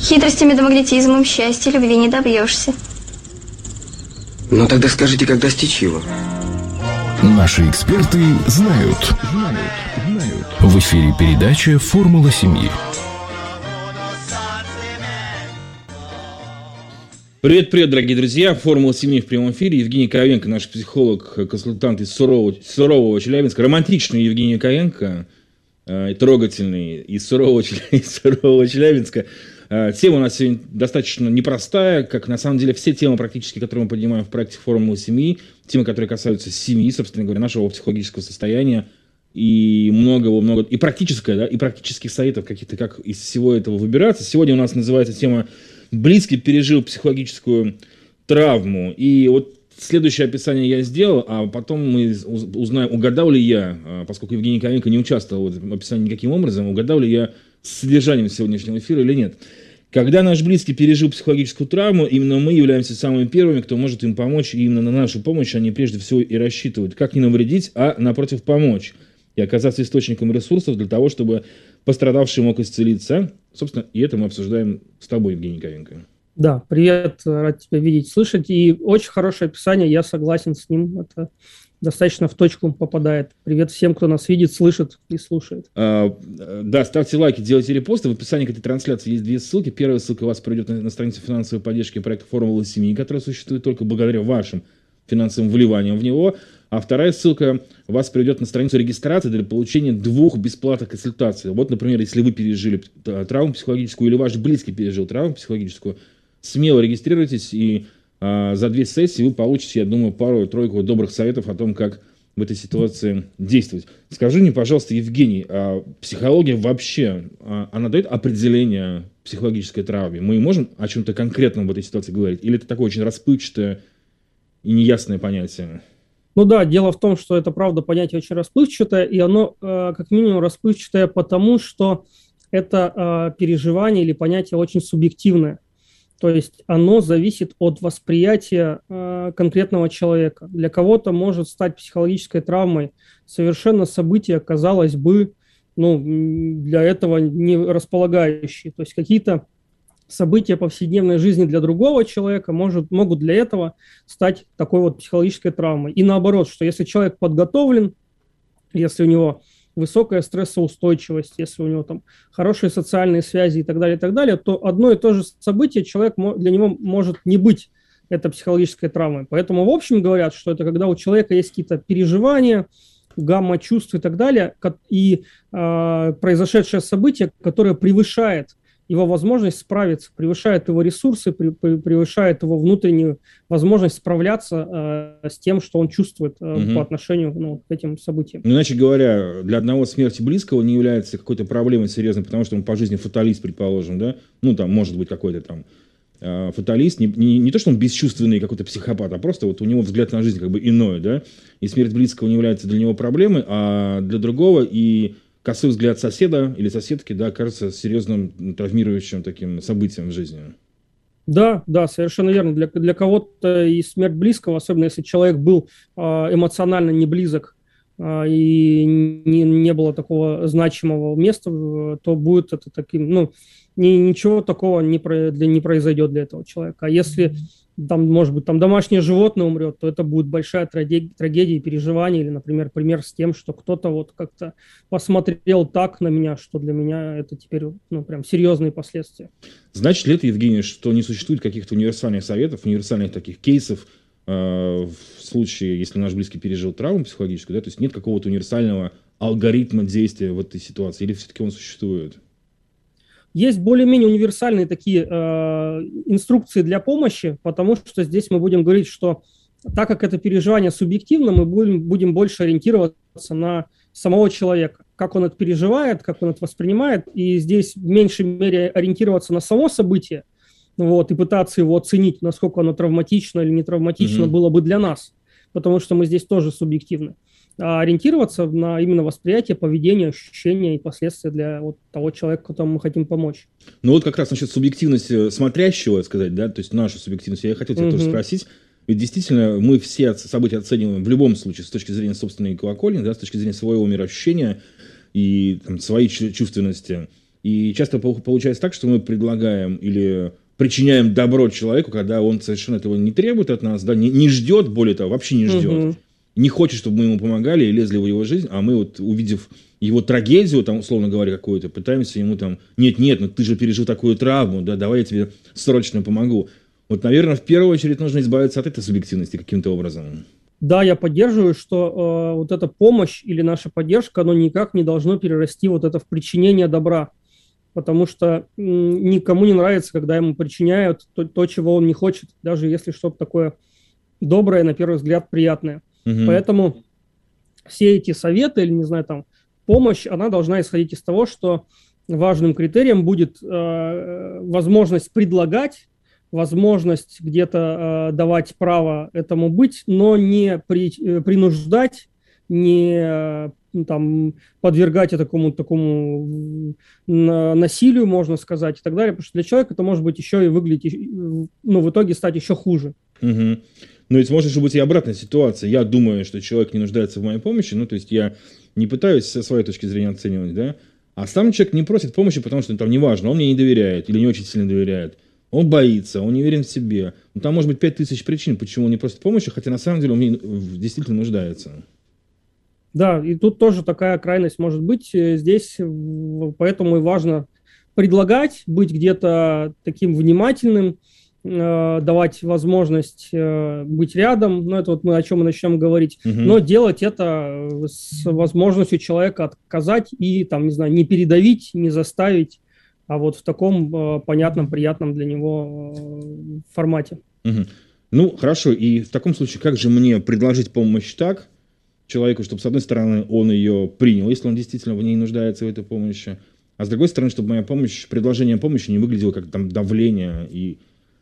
Хитростями да магнетизмом счастья любви не добьешься. Ну тогда скажите, как достичь его? Наши эксперты знают. В эфире передача «Формула семьи». Привет, дорогие друзья. «Формула семьи» в прямом эфире. Евгений Ковенко, наш психолог, консультант из сурового Челябинска. Романтичный Евгений Ковенко, трогательный из сурового Челябинска. Тема у нас сегодня достаточно непростая, как на самом деле все темы практически, которые мы поднимаем в проекте «Формула семьи», темы, которые касаются семьи, собственно говоря, нашего психологического состояния и многого, и практическое, да, и практических советов каких-то, как из всего этого выбираться. Сегодня у нас называется тема «Близкий пережил психологическую травму». И вот следующее описание я сделал, а потом мы узнаем, угадал ли я, поскольку Евгений Ковенко не участвовал в этом описании никаким образом, угадал ли я с содержанием сегодняшнего эфира или нет. Когда наш близкий пережил психологическую травму, именно мы являемся самыми первыми, кто может им помочь, и именно на нашу помощь они прежде всего и рассчитывают. Как не навредить, а напротив помочь. И оказаться источником ресурсов для того, чтобы пострадавший мог исцелиться. Собственно, и это мы обсуждаем с тобой, Евгений Ковенко. Да, привет, рад тебя видеть, слышать. И очень хорошее описание, я согласен с ним. Это достаточно в точку попадает. Привет всем, кто нас видит, слышит и слушает. Да, ставьте лайки, делайте репосты. В описании к этой трансляции есть две ссылки. Первая ссылка вас приведет на страницу финансовой поддержки проекта «Формула семьи», которая существует только благодаря вашим финансовым вливаниям в него. А вторая ссылка вас приведет на страницу регистрации для получения 2 бесплатных консультаций. Вот, например, если вы пережили травму психологическую или ваш близкий пережил травму психологическую, смело регистрируйтесь, и за 2 сессии вы получите, я думаю, пару-тройку добрых советов о том, как в этой ситуации действовать. Скажи мне, пожалуйста, Евгений, психология вообще, она дает определение психологической травме? Мы можем о чем-то конкретном в этой ситуации говорить? Или это такое очень расплывчатое и неясное понятие? Ну да, дело в том, что это, правда, понятие очень расплывчатое, и оно, как минимум, расплывчатое потому, что это переживание или понятие очень субъективное. То есть оно зависит от восприятия конкретного человека. Для кого-то может стать психологической травмой совершенно события, казалось бы, для этого не располагающие. То есть какие-то события повседневной жизни для другого человека могут для этого стать такой вот психологической травмой. И наоборот, что если человек подготовлен, если у него высокая стрессоустойчивость, если у него там хорошие социальные связи и так далее, то одно и то же событие для него может не быть это психологической травмой. Поэтому в общем говорят, что это когда у человека есть какие-то переживания, гамма чувств и так далее, и произошедшее событие, которое превышает его возможность справиться, превышает его ресурсы, превышает его внутреннюю возможность справляться с тем, что он чувствует по отношению к этим событиям. Иначе говоря, для одного смерти близкого не является какой-то проблемой серьезной, потому что он по жизни фаталист, предположим, да? Там может быть какой-то там фаталист, не то, что он бесчувственный какой-то психопат, а просто вот у него взгляд на жизнь как бы иной, да? И смерть близкого не является для него проблемой, а для другого и косой взгляд соседа или соседки, да, кажется серьезным травмирующим таким событием в жизни. Да, совершенно верно. Для кого-то и смерть близкого, особенно если человек был эмоционально не близок и не было такого значимого места, то будет это таким, ничего такого не произойдет для этого человека. А если там, может быть, там домашнее животное умрет, то это будет большая трагедия и переживание. Или, например, пример с тем, что кто-то вот как-то посмотрел так на меня, что для меня это теперь прям серьезные последствия. Значит ли это, Евгений, что не существует каких-то универсальных советов, универсальных таких кейсов в случае, если наш близкий пережил травму психологическую, да, то есть нет какого-то универсального алгоритма действия в этой ситуации, или все-таки он существует? Есть более-менее универсальные такие инструкции для помощи, потому что здесь мы будем говорить, что так как это переживание субъективно, мы будем больше ориентироваться на самого человека, как он это переживает, как он это воспринимает, и здесь в меньшей мере ориентироваться на само событие, и пытаться его оценить, насколько оно травматично или не травматично было бы для нас, потому что мы здесь тоже субъективны. А ориентироваться на именно восприятие, поведение, ощущения и последствия для того человека, которому мы хотим помочь. Как раз насчет субъективности смотрящего, сказать, да, то есть нашу субъективность, я хотел тебя тоже спросить, ведь действительно мы все события оцениваем в любом случае с точки зрения собственной колокольни, да, с точки зрения своего мироощущения и своей чувственности. И часто получается так, что мы предлагаем или причиняем добро человеку, когда он совершенно этого не требует от нас, да, не ждет, более того, вообще не ждет. Не хочет, чтобы мы ему помогали и лезли в его жизнь, а мы вот, увидев его трагедию, там, условно говоря, какую-то, пытаемся ему там, нет, ну ты же пережил такую травму, да, давай я тебе срочно помогу. Вот, наверное, в первую очередь нужно избавиться от этой субъективности каким-то образом. Да, я поддерживаю, что вот эта помощь или наша поддержка, оно никак не должно перерасти вот это в причинение добра. Потому что никому не нравится, когда ему причиняют то, чего он не хочет, даже если что-то такое доброе, на первый взгляд, приятное. Поэтому все эти советы или, не знаю, там, помощь, она должна исходить из того, что важным критерием будет возможность предлагать, возможность где-то давать право этому быть, но не принуждать, не там, подвергать такому насилию, можно сказать, и так далее. Потому что для человека это может быть еще и выглядеть, ну, в итоге стать еще хуже. Но ведь может же быть и обратная ситуация. Я думаю, что человек не нуждается в моей помощи, ну, то есть я не пытаюсь со своей точки зрения оценивать, да, а сам человек не просит помощи, потому что там неважно, он мне не доверяет или не очень сильно доверяет. Он боится, он не уверен в себе. Ну, там может быть 5000 причин, почему он не просит помощи, хотя на самом деле он действительно нуждается. Да, и тут тоже такая крайность может быть здесь, поэтому и важно предлагать, быть где-то таким внимательным, давать возможность быть рядом, ну, это вот мы о чем мы начнем говорить, но делать это с возможностью человека отказать и, там, не знаю, не передавить, не заставить, а вот в таком понятном, приятном для него формате. Ну, хорошо, и в таком случае, как же мне предложить помощь так человеку, чтобы, с одной стороны, он ее принял, если он действительно в ней нуждается, в этой помощи, а с другой стороны, чтобы моя помощь, предложение помощи не выглядело как там давление и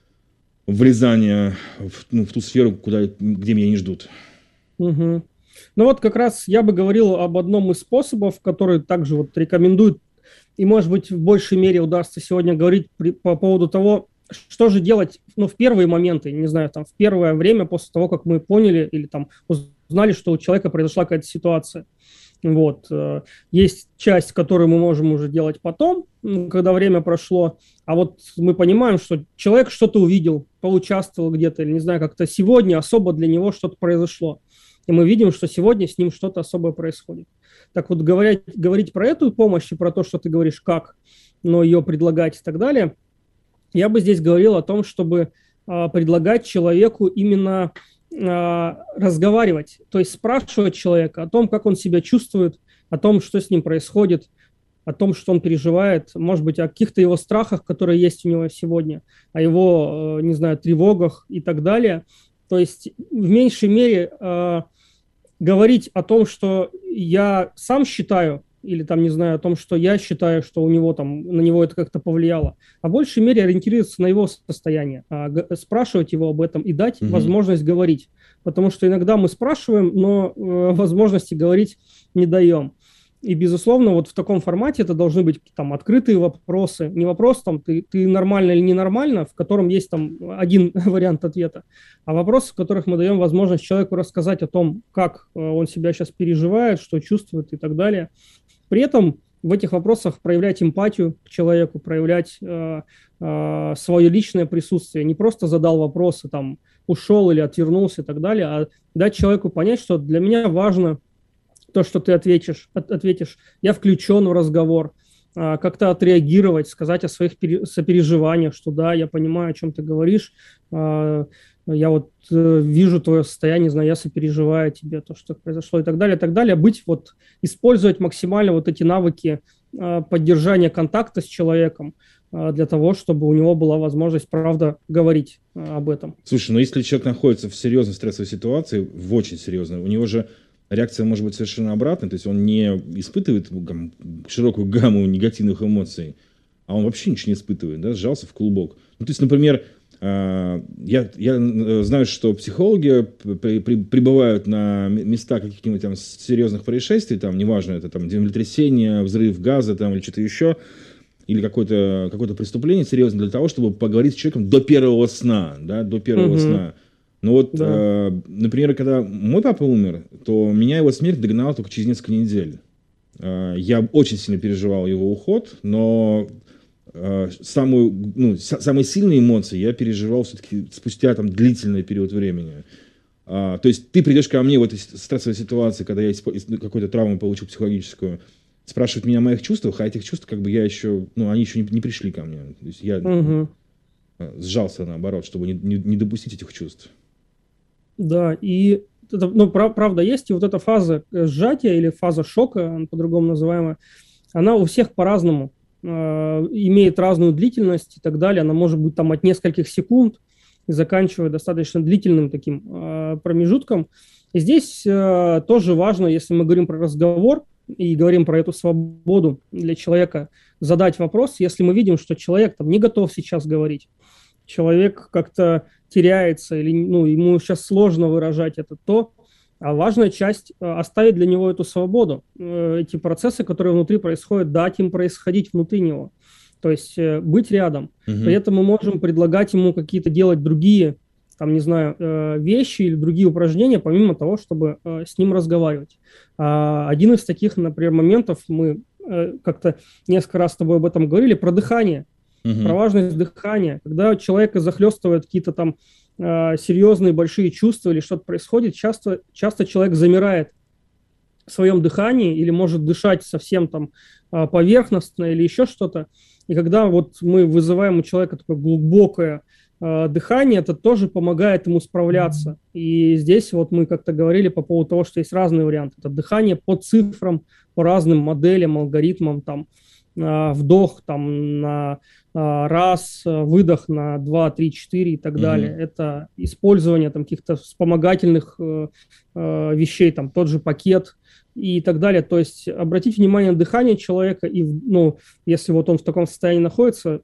влезание в ту сферу, где меня не ждут. Ну вот как раз я бы говорил об одном из способов, который также вот рекомендуют, и, может быть, в большей мере удастся сегодня говорить по поводу того, что же делать, ну, в первые моменты, не знаю, там, в первое время после того, как мы поняли или там узнали, что у человека произошла какая-то ситуация. Вот. Есть часть, которую мы можем уже делать потом, когда время прошло, а вот мы понимаем, что человек что-то увидел, поучаствовал где-то, или, не знаю, как-то сегодня особо для него что-то произошло. И мы видим, что сегодня с ним что-то особое происходит. Так вот, говорить про эту помощь и про то, что ты говоришь, как, но ее предлагать и так далее, я бы здесь говорил о том, чтобы предлагать человеку именно разговаривать, то есть спрашивать человека о том, как он себя чувствует, о том, что с ним происходит, о том, что он переживает, может быть, о каких-то его страхах, которые есть у него сегодня, о его, не знаю, тревогах и так далее. То есть в меньшей мере говорить о том, что я сам считаю, или там, не знаю, о том, что я считаю, что у него там, на него это как-то повлияло, а в большей мере ориентироваться на его состояние, спрашивать его об этом и дать возможность говорить. Потому что иногда мы спрашиваем, но возможности говорить не даем. И, безусловно, вот в таком формате это должны быть там открытые вопросы. Не вопрос, там, ты нормально или ненормально, в котором есть там один вариант ответа, а вопросы, в которых мы даем возможность человеку рассказать о том, как он себя сейчас переживает, что чувствует и так далее. При этом в этих вопросах проявлять эмпатию к человеку, проявлять свое личное присутствие. Не просто задал вопросы, там, ушел или отвернулся и так далее, а дать человеку понять, что для меня важно то, что ты ответишь. Я включен в разговор, как-то отреагировать, сказать о своих сопереживаниях, что да, я понимаю, о чем ты говоришь, я вот вижу твое состояние, не знаю, я сопереживаю тебе, то, что произошло и так далее, и так далее. Использовать максимально вот эти навыки поддержания контакта с человеком для того, чтобы у него была возможность, правда, говорить об этом. Слушай, ну если человек находится в серьезной стрессовой ситуации, в очень серьезной, у него же реакция может быть совершенно обратной, то есть он не испытывает широкую гамму негативных эмоций, а он вообще ничего не испытывает, да, сжался в клубок. Ну, то есть, например, я знаю, что психологи прибывают на места каких-нибудь там серьезных происшествий, там, неважно, это там землетрясение, взрыв газа там, или что-то еще, или какое-то преступление серьезное для того, чтобы поговорить с человеком до первого сна, да, до первого сна. Ну вот, да. Например, когда мой папа умер, то меня его смерть догнала только через несколько недель. Я очень сильно переживал его уход, но самые сильные эмоции я переживал все-таки спустя там длительный период времени. То есть ты придешь ко мне в этой стрессовой ситуации, когда я какую-то травму получил психологическую, спрашивать меня о моих чувствах, а этих чувств как бы я еще, они еще не пришли ко мне. То есть я сжался наоборот, чтобы не допустить этих чувств. Да, и это, правда есть, и вот эта фаза сжатия или фаза шока, по-другому называемая, она у всех по-разному, имеет разную длительность и так далее. Она может быть там от нескольких секунд и заканчивая достаточно длительным таким промежутком. И здесь тоже важно, если мы говорим про разговор и говорим про эту свободу для человека, задать вопрос, если мы видим, что человек там не готов сейчас говорить, человек как-то теряется или ему сейчас сложно выражать это, то важная часть оставить для него эту свободу, эти процессы, которые внутри происходят, дать им происходить внутри него. То есть быть рядом. При этом мы можем предлагать ему какие-то делать другие, там, не знаю, вещи или другие упражнения, помимо того, чтобы с ним разговаривать. Один из таких, например, моментов, мы как-то несколько раз с тобой об этом говорили, про дыхание, про важность дыхания. Когда человека захлестывают какие-то там серьезные большие чувства или что-то происходит, часто человек замирает в своем дыхании или может дышать совсем там поверхностно или еще что-то. И когда вот мы вызываем у человека такое глубокое дыхание, это тоже помогает ему справляться. И здесь вот мы как-то говорили по поводу того, что есть разные варианты. Это дыхание по цифрам, по разным моделям, алгоритмам, там, вдох там, на раз, выдох на 2, 3, 4 и так далее. Это использование там, каких-то вспомогательных вещей, там, тот же пакет и так далее. То есть обратить внимание на дыхание человека и, если вот он в таком состоянии находится,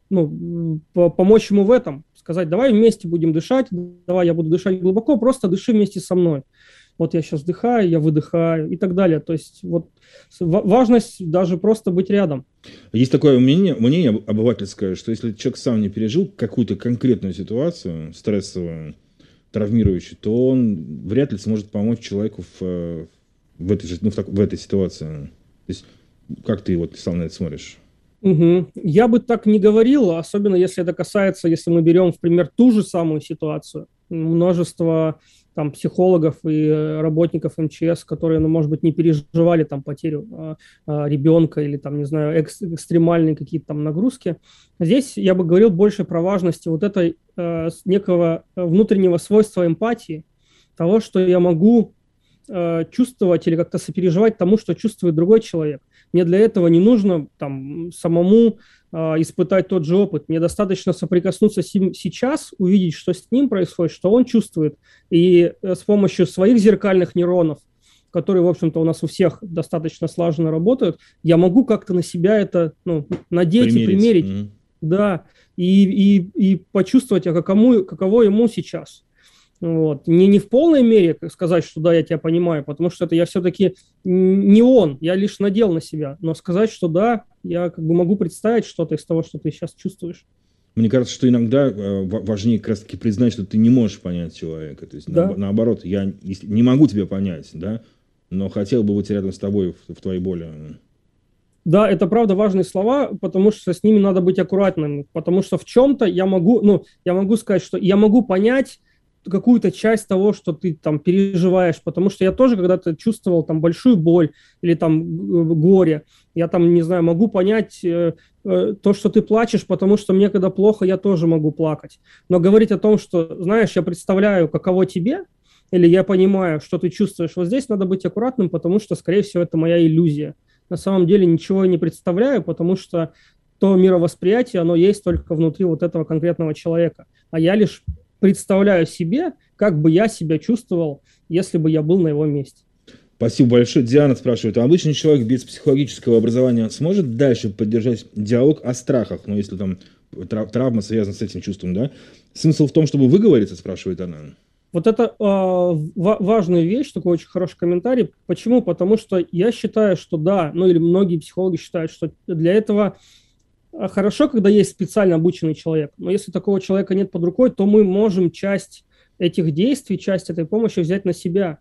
помочь ему в этом, сказать, давай вместе будем дышать, давай я буду дышать глубоко, просто дыши вместе со мной. Вот я сейчас вдыхаю, я выдыхаю и так далее. То есть вот важность даже просто быть рядом. Есть такое мнение обывательское, что если человек сам не пережил какую-то конкретную ситуацию, стрессовую, травмирующую, то он вряд ли сможет помочь человеку в этой ситуации. То есть как ты сам на это смотришь? Я бы так не говорил, особенно если это касается, если мы берем в пример ту же самую ситуацию. Множество там психологов и работников МЧС, которые, может быть, не переживали там потерю ребенка или там, не знаю, экстремальные какие-то там нагрузки. Здесь я бы говорил больше про важность вот этой некого внутреннего свойства эмпатии, того, что я могу чувствовать или как-то сопереживать тому, что чувствует другой человек. Мне для этого не нужно там самому испытать тот же опыт. Мне достаточно соприкоснуться с ним сейчас, увидеть, что с ним происходит, что он чувствует. И с помощью своих зеркальных нейронов, которые, в общем-то, у нас у всех достаточно слаженно работают, я могу как-то на себя это надеть и примерить. Да, и почувствовать, каково ему сейчас. Вот. Не в полной мере сказать, что да, я тебя понимаю, потому что это я все-таки не он, я лишь надел на себя. Но сказать, что да, я как бы могу представить что-то из того, что ты сейчас чувствуешь. Мне кажется, что иногда важнее как раз-таки признать, что ты не можешь понять человека. То есть, да. Наоборот, я не могу тебя понять, да, но хотел бы быть рядом с тобой в твоей боли. Да, это правда важные слова, потому что с ними надо быть аккуратным. Потому что в чем-то я могу сказать, что я могу понять какую-то часть того, что ты там переживаешь, потому что я тоже когда-то чувствовал там большую боль или там горе. Я там, не знаю, могу понять то, что ты плачешь, потому что мне, когда плохо, я тоже могу плакать. Но говорить о том, что, знаешь, я представляю, каково тебе, или я понимаю, что ты чувствуешь, вот здесь надо быть аккуратным, потому что, скорее всего, это моя иллюзия. На самом деле ничего я не представляю, потому что то мировосприятие, оно есть только внутри вот этого конкретного человека. А я лишь представляю себе, как бы я себя чувствовал, если бы я был на его месте. Спасибо большое. Диана спрашивает, а обычный человек без психологического образования сможет дальше поддержать диалог о страхах, если там травма связана с этим чувством, да? Смысл в том, чтобы выговориться, спрашивает она. Вот это важная вещь, такой очень хороший комментарий. Почему? Потому что я считаю, что да, или многие психологи считают, что для этого хорошо, когда есть специально обученный человек, но если такого человека нет под рукой, то мы можем часть этих действий, часть этой помощи взять на себя.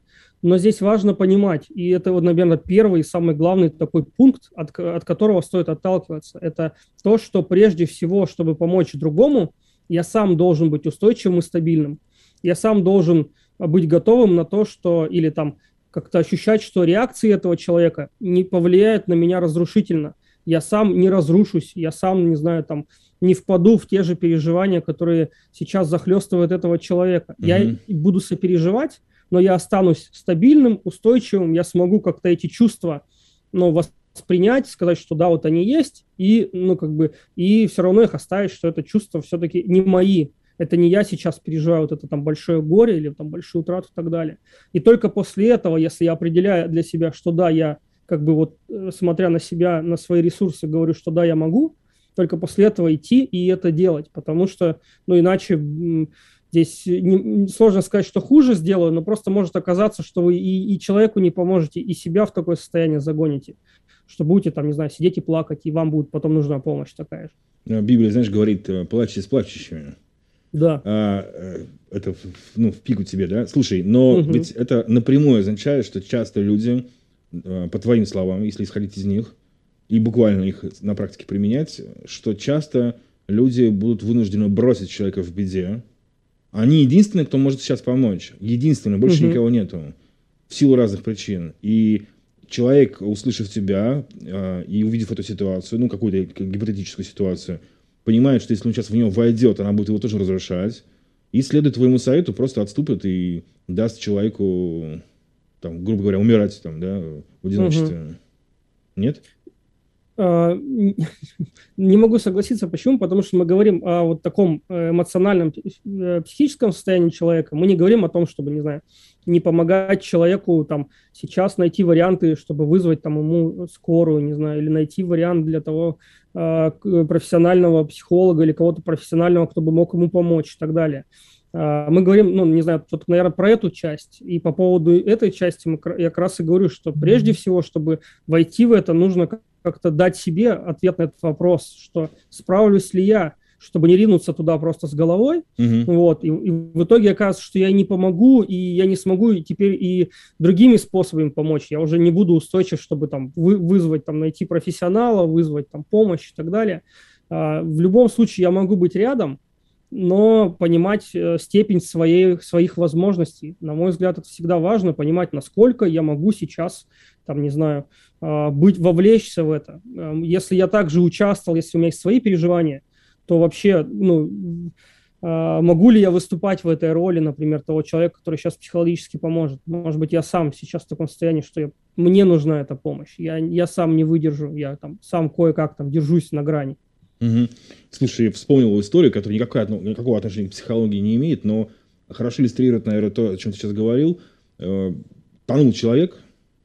Но здесь важно понимать, и это, вот, наверное, первый и самый главный такой пункт, от которого стоит отталкиваться. Это то, что прежде всего, чтобы помочь другому, я сам должен быть устойчивым и стабильным. Я сам должен быть готовым на то, что, или там как-то ощущать, что реакции этого человека не повлияют на меня разрушительно. Я сам не разрушусь, я сам, не знаю, там, не впаду в те же переживания, которые сейчас захлестывают этого человека. Я буду сопереживать, но я останусь стабильным, устойчивым, я смогу как-то эти чувства, ну, воспринять, сказать, что да, вот они есть, и, ну, как бы, и все равно их оставить, что это чувства все-таки не мои. Это не я сейчас переживаю вот это там большое горе или там большую утрату и так далее. И только после этого, если я определяю для себя, что да, я как бы вот, смотря на себя, на свои ресурсы, говорю, что да, я могу, только после этого идти и это делать, потому что, ну, иначе здесь сложно сказать, что хуже сделаю, но просто может оказаться, что вы и человеку не поможете, и себя в такое состояние загоните, что будете там, не знаю, сидеть и плакать, и вам будет потом нужна помощь такая же. Библия, знаешь, говорит, плачьте с плачущими. Да. Это, ну, в пику тебе, да? Слушай, но ведь это напрямую означает, что часто люди, по твоим словам, если исходить из них, и буквально их на практике применять, что часто люди будут вынуждены бросить человека в беде. Они единственные, кто может сейчас помочь. Единственные, больше никого нету. В силу разных причин. И человек, услышав тебя и увидев эту ситуацию, ну, какую-то гипотетическую ситуацию, понимает, что если он сейчас в нее войдет, она будет его тоже разрушать. И следует твоему совету, просто отступит и даст человеку, там, грубо говоря, умирать там, да, в одиночестве. Нет? Не могу согласиться. Почему? Потому что мы говорим о вот таком эмоциональном, психическом состоянии человека. Мы не говорим о том, чтобы, не знаю, не помогать человеку там сейчас найти варианты, чтобы вызвать там ему скорую, не знаю, или найти вариант для того профессионального психолога или кого-то профессионального, кто бы мог ему помочь и так далее. Мы говорим, ну, не знаю, вот, наверное, про эту часть. И по поводу этой части я как раз и говорю, что прежде всего, чтобы войти в это, нужно как-то дать себе ответ на этот вопрос, что справлюсь ли я, чтобы не ринуться туда просто с головой. Вот, и в итоге оказывается, что я не помогу, и я не смогу теперь и другими способами помочь. Я уже не буду устойчив, чтобы там вызвать, там, найти профессионала, вызвать там помощь и так далее. В любом случае я могу быть рядом, но понимать степень своих возможностей. На мой взгляд, это всегда важно, понимать, насколько я могу сейчас, там, не знаю, вовлечься в это. Если я также участвовал, если у меня есть свои переживания, то вообще, ну, могу ли я выступать в этой роли, например, того человека, который сейчас психологически поможет? Может быть, я сам сейчас в таком состоянии, что мне нужна эта помощь. Я сам не выдержу, я там сам кое-как там держусь на грани. Слушай, я вспомнил историю, которая никакого отношения к психологии не имеет, но хорошо иллюстрирует, наверное, то, о чем ты сейчас говорил. Тонул человек,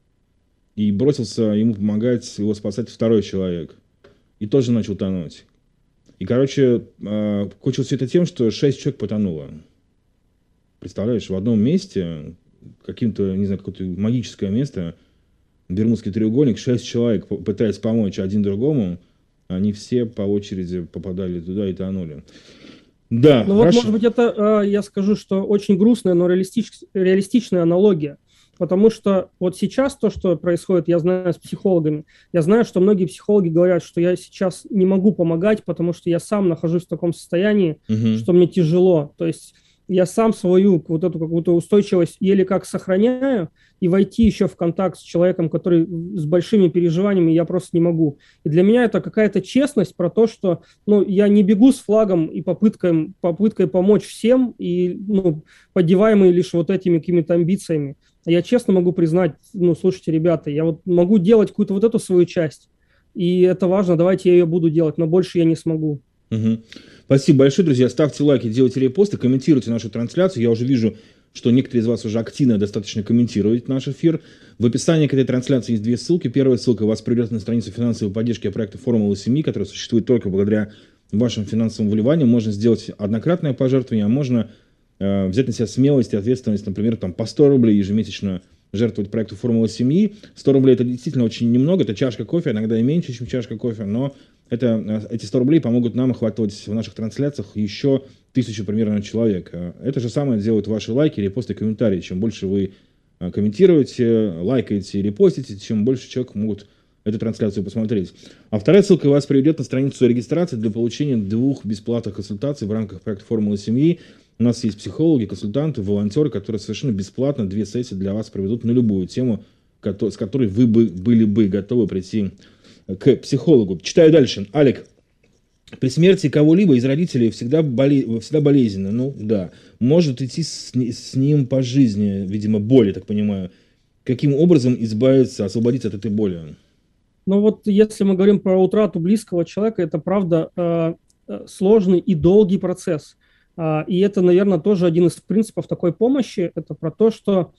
и бросился ему помогать, его спасать второй человек. И тоже начал тонуть. И, короче, кончилось все это тем, что 6 человек потонуло. Представляешь, в одном месте, каким-то, не знаю, какое-то магическое место, Бермудский треугольник, 6 человек, пытаясь помочь один другому, они все по очереди попадали туда и тонули. Да, ну вот, может быть, это, я скажу, что очень грустная, но реалистичная аналогия. Потому что вот сейчас то, что происходит, я знаю с психологами, я знаю, что многие психологи говорят, что я сейчас не могу помогать, потому что я сам нахожусь в таком состоянии, что мне тяжело. То есть я сам свою вот эту какую-то устойчивость еле как сохраняю, и войти еще в контакт с человеком, который с большими переживаниями, я просто не могу. И для меня это какая-то честность про то, что, ну, я не бегу с флагом и попыткой помочь всем, и, ну, поддеваемый лишь вот этими какими-то амбициями. Я честно могу признать, ну, слушайте, ребята, я вот могу делать какую-то вот эту свою часть, и это важно, давайте я ее буду делать, но больше я не смогу. Спасибо большое, друзья. Ставьте лайки, делайте репосты, комментируйте нашу трансляцию. Я уже вижу, что некоторые из вас уже активно достаточно комментируют наш эфир. В описании к этой трансляции есть 2 ссылки. Первая ссылка вас приведет на страницу финансовой поддержки проекта «Формула семьи», которая существует только благодаря вашим финансовым вливаниям. Можно сделать однократное пожертвование, а можно взять на себя смелость и ответственность, например, там, по 100 рублей ежемесячно жертвовать проекту «Формула семьи». 100 рублей – это действительно очень немного, это чашка кофе, иногда и меньше, чем чашка кофе, но эти 100 рублей помогут нам охватывать в наших трансляциях еще 1000 примерно человек. Это же самое делают ваши лайки, репосты, комментарии. Чем больше вы комментируйте, лайкайте, репостите, чем больше человек могут эту трансляцию посмотреть. А вторая ссылка вас приведет на страницу регистрации для получения 2 бесплатных консультаций в рамках проекта «Формула семьи». У нас есть психологи, консультанты, волонтеры, которые совершенно бесплатно 2 сессии для вас проведут на любую тему, с которой вы были бы готовы прийти к психологу. Читаю дальше. Алик. При смерти кого-либо из родителей всегда болезненно. Ну да. Может идти с ним по жизни, видимо, боль, я так понимаю. Каким образом избавиться, освободиться от этой боли? Ну вот если мы говорим про утрату близкого человека, это правда сложный и долгий процесс. И это, наверное, тоже один из принципов такой помощи. Это про то, что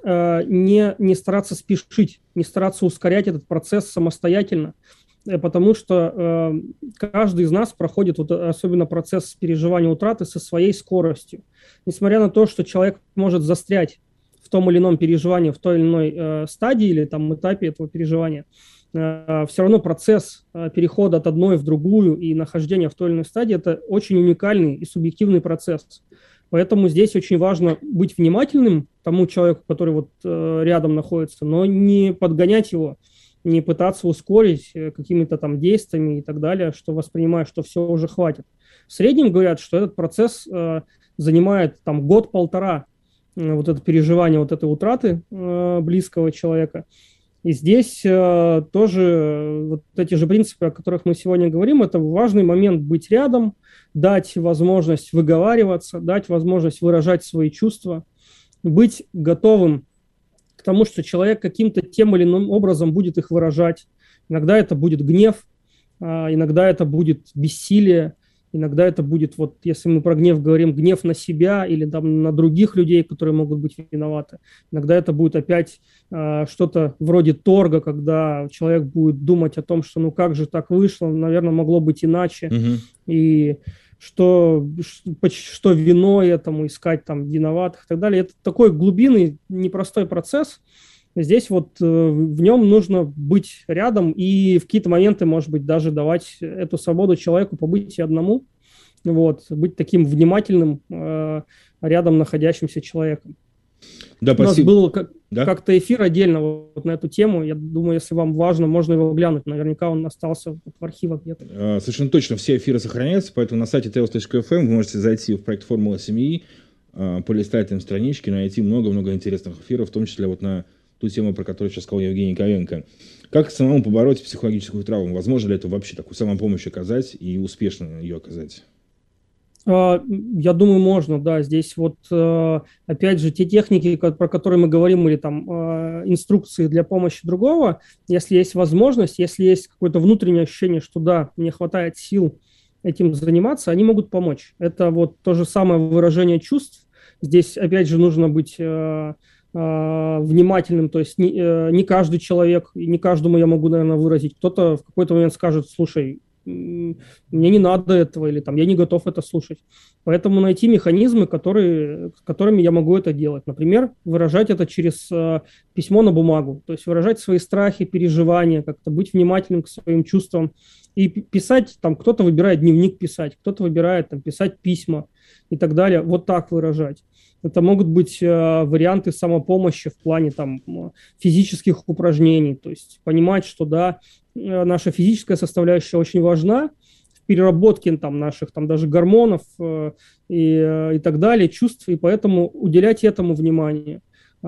не стараться спешить, не стараться ускорять этот процесс самостоятельно. Потому что каждый из нас проходит, вот, особенно процесс переживания утраты, со своей скоростью. Несмотря на то, что человек может застрять в том или ином переживании, в той или иной стадии или там, этапе этого переживания, все равно процесс перехода от одной в другую и нахождения в той или иной стадии – это очень уникальный и субъективный процесс. Поэтому здесь очень важно быть внимательным тому человеку, который вот рядом находится, но не подгонять его, не пытаться ускорить какими-то там действиями и так далее, что воспринимаешь, что все уже хватит. В среднем говорят, что этот процесс занимает там год-полтора, вот это переживание вот этой утраты близкого человека. И здесь тоже вот эти же принципы, о которых мы сегодня говорим, это важный момент быть рядом, дать возможность выговариваться, дать возможность выражать свои чувства, быть готовым к тому, что человек каким-то тем или иным образом будет их выражать. Иногда это будет гнев, иногда это будет бессилие, иногда это будет, вот если мы про гнев говорим, гнев на себя или там, на других людей, которые могут быть виноваты. Иногда это будет опять что-то вроде торга, когда человек будет думать о том, что ну как же так вышло, наверное, могло быть иначе. И что виной этому, искать там виноватых и так далее. Это такой глубинный, непростой процесс. Здесь вот в нем нужно быть рядом и в какие-то моменты, может быть, даже давать эту свободу человеку побыть и одному, вот, быть таким внимательным, рядом находящимся человеком. Да, у нас спасибо. был как-то эфир отдельно вот на эту тему. Я думаю, если вам важно, можно его глянуть. Наверняка он остался в архивах где-то. Совершенно точно. Все эфиры сохраняются, поэтому на сайте teos.fm вы можете зайти в проект «Формула семьи», полистать там странички, найти много-много интересных эфиров, в том числе вот на ту тему, про которую сейчас сказал Евгений Ковенко. Как самому побороть психологическую травму? Возможно ли это вообще такую самопомощь оказать и успешно ее оказать? Я думаю, можно, да. Здесь вот, опять же, те техники, про которые мы говорим, или там инструкции для помощи другого, если есть возможность, если есть какое-то внутреннее ощущение, что да, мне хватает сил этим заниматься, они могут помочь. Это вот то же самое выражение чувств. Здесь, опять же, нужно быть внимательным, то есть не каждый человек, не каждому я могу, наверное, выразить. Кто-то в какой-то момент скажет: слушай, мне не надо этого, или там я не готов это слушать. Поэтому найти механизмы, которыми я могу это делать. Например, выражать это через письмо на бумагу, то есть выражать свои страхи, переживания, как-то быть внимательным к своим чувствам и писать, там кто-то выбирает дневник писать, кто-то выбирает там писать письма и так далее, вот так выражать. Это могут быть варианты самопомощи в плане там физических упражнений, то есть понимать, что да, наша физическая составляющая очень важна в переработке там наших там даже гормонов и так далее, чувств, и поэтому уделять этому внимание.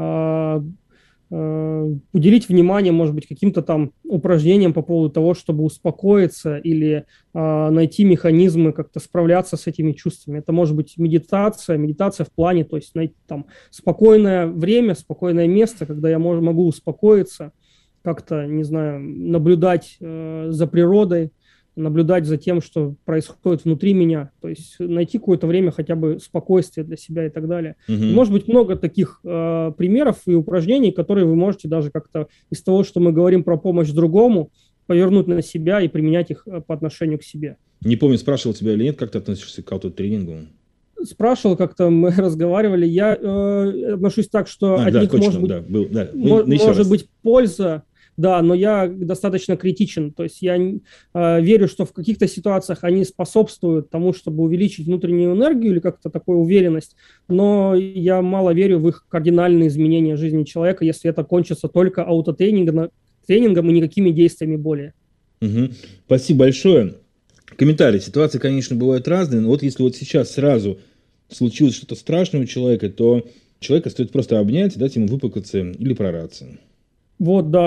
Уделить внимание, может быть, каким-то там упражнениям по поводу того, чтобы успокоиться или найти механизмы, как-то справляться с этими чувствами. Это может быть медитация в плане, то есть найти там спокойное время, спокойное место, когда я могу успокоиться, как-то, не знаю, наблюдать за природой, наблюдать за тем, что происходит внутри меня, то есть найти какое-то время хотя бы спокойствие для себя и так далее. Может быть, много таких примеров и упражнений, которые вы можете даже как-то из того, что мы говорим про помощь другому, повернуть на себя и применять их по отношению к себе. Не помню, спрашивал тебя или нет, как ты относишься к аутотренингу? Спрашивал, как-то мы разговаривали. Я отношусь так, что от них точно, может быть, да, был, да. может быть польза, да, но я достаточно критичен, то есть я верю, что в каких-то ситуациях они способствуют тому, чтобы увеличить внутреннюю энергию или как-то такую уверенность, но я мало верю в их кардинальные изменения жизни человека, если это кончится только аутотренингом и никакими действиями более. Угу. Спасибо большое. Комментарий. Ситуации, конечно, бывают разные, но вот если вот сейчас сразу случилось что-то страшное у человека, то человека стоит просто обнять, дать ему выплакаться или прораться. Вот, да,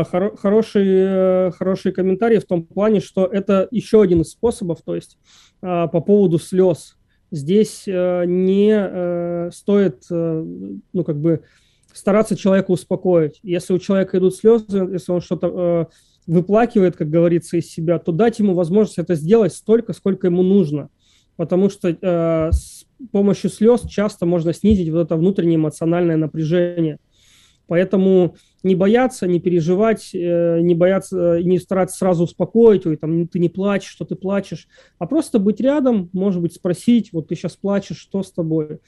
хороший комментарий в том плане, что это еще один из способов, то есть по поводу слез. Здесь не стоит, ну, как бы стараться человека успокоить. Если у человека идут слезы, если он что-то выплакивает, как говорится, из себя, то дать ему возможность это сделать столько, сколько ему нужно. Потому что с помощью слез часто можно снизить вот это внутреннее эмоциональное напряжение. Поэтому не бояться, не переживать, не бояться, не стараться сразу успокоить, ой, там, ты не плачешь, что ты плачешь, а просто быть рядом, может быть, спросить, вот ты сейчас плачешь, что с тобой.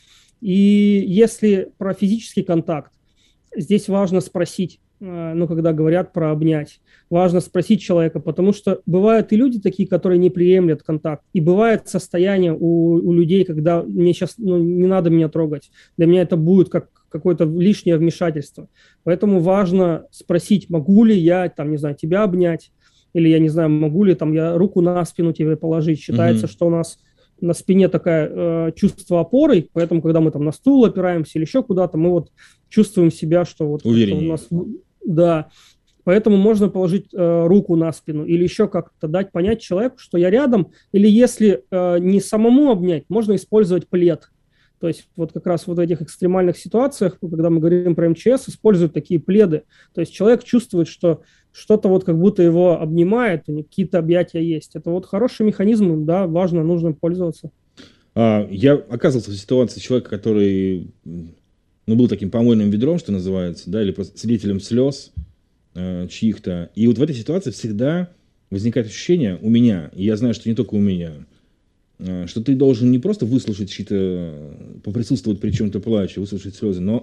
И если про физический контакт, здесь важно спросить, ну, когда говорят про обнять, важно спросить человека, потому что бывают и люди такие, которые не приемлят контакт, и бывает состояние у людей, когда мне сейчас не надо меня трогать, для меня это будет как какое-то лишнее вмешательство. Поэтому важно спросить, могу ли я, там, не знаю, тебя обнять, или я не знаю, могу ли там я руку на спину тебе положить. Считается, что у нас на спине такое чувство опоры, поэтому, когда мы там на стул опираемся или еще куда-то, мы вот чувствуем себя, что вот увереннее. У нас, да. Поэтому можно положить руку на спину или еще как-то дать понять человеку, что я рядом, или если не самому обнять, можно использовать плед. То есть вот как раз в вот этих экстремальных ситуациях, когда мы говорим про МЧС, используют такие пледы. То есть человек чувствует, что что-то вот как будто его обнимает, какие-то объятия есть. Это вот хороший механизм, да, важно, нужно пользоваться. Я оказывался в ситуации человека, который был таким помойным ведром, что называется, да, или просто свидетелем слез чьих-то. И вот в этой ситуации всегда возникает ощущение у меня, и я знаю, что не только у меня, что ты должен не просто выслушать чьи-то, поприсутствовать при чем-то плаче, выслушать слезы, но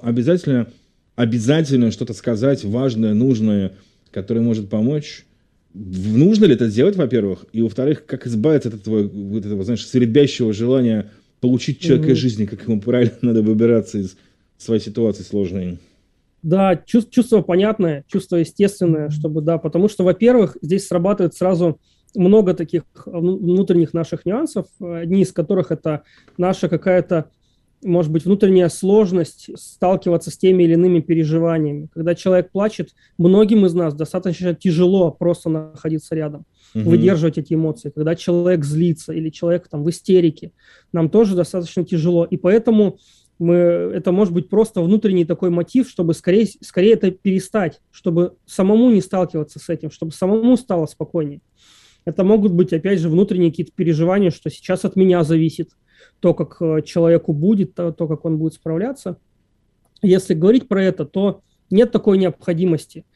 обязательно что-то сказать важное, нужное, которое может помочь. Нужно ли это сделать, во-первых? И, во-вторых, как избавиться от этого, знаешь, свербящего желания получить человека из жизни, как ему правильно надо выбираться из своей ситуации сложной? Да, чувство понятное, чувство естественное, чтобы, да, потому что, во-первых, здесь срабатывает сразу много таких внутренних наших нюансов, одни из которых это наша какая-то, может быть, внутренняя сложность сталкиваться с теми или иными переживаниями. Когда человек плачет, многим из нас достаточно тяжело просто находиться рядом, выдерживать эти эмоции. Когда человек злится или человек там в истерике, нам тоже достаточно тяжело. И поэтому это может быть просто внутренний такой мотив, чтобы скорее это перестать, чтобы самому не сталкиваться с этим, чтобы самому стало спокойнее. Это могут быть, опять же, внутренние какие-то переживания, что сейчас от меня зависит то, как человеку будет, то, как он будет справляться. Если говорить про это, то нет такой необходимости.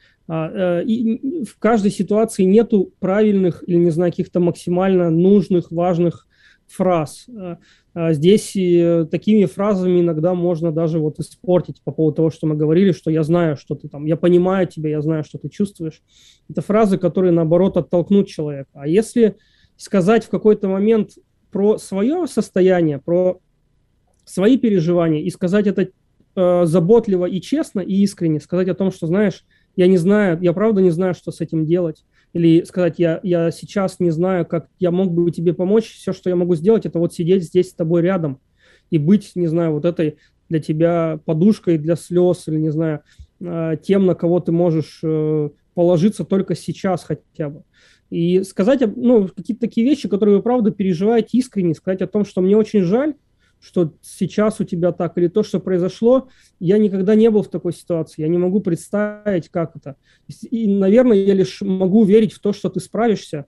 И в каждой ситуации нету правильных или, не знаю, каких-то максимально нужных, важных фраз. Здесь такими фразами иногда можно даже вот испортить по поводу того, что мы говорили, что я знаю, что ты там, я понимаю тебя, я знаю, что ты чувствуешь. Это фразы, которые, наоборот, оттолкнут человека. А если сказать в какой-то момент про свое состояние, про свои переживания и сказать это заботливо и честно, и искренне, сказать о том, что, знаешь, я не знаю, я правда не знаю, что с этим делать. Или сказать, я сейчас не знаю, как я мог бы тебе помочь. Все, что я могу сделать, это вот сидеть здесь с тобой рядом и быть, не знаю, вот этой для тебя подушкой для слез или, не знаю, тем, на кого ты можешь положиться только сейчас хотя бы. И сказать, какие-то такие вещи, которые вы, правда, переживаете искренне, сказать о том, что мне очень жаль, что сейчас у тебя так, или то, что произошло, я никогда не был в такой ситуации, я не могу представить, как это. И, наверное, я лишь могу верить в то, что ты справишься,